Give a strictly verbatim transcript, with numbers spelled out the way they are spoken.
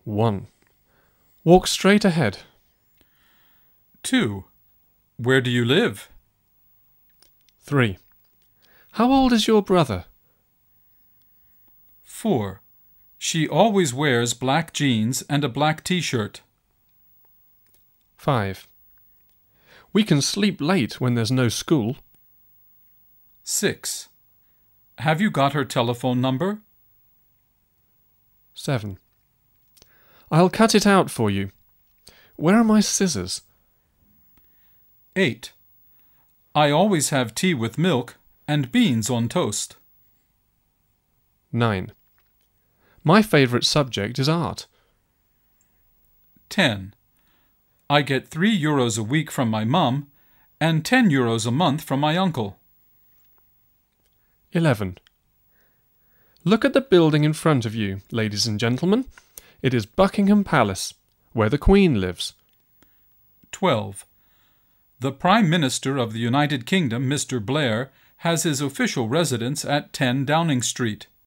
one. Walk straight ahead. two. Where do you live? three. How old is your brother? four. She always wears black jeans and a black t-shirt. five. We can sleep late when there's no school. six. Have you got her telephone number? seven. I'll cut it out for you. Where are my scissors? eight. I always have tea with milk and beans on toast. nine. My favourite subject is art. ten. I get three euros a week from my mum and ten euros a month from my uncle. eleven. Look at the building in front of you, ladies and gentlemen. It is Buckingham Palace, where the Queen lives. twelve. The Prime Minister of the United Kingdom, Mister Blair, has his official residence at ten Downing Street.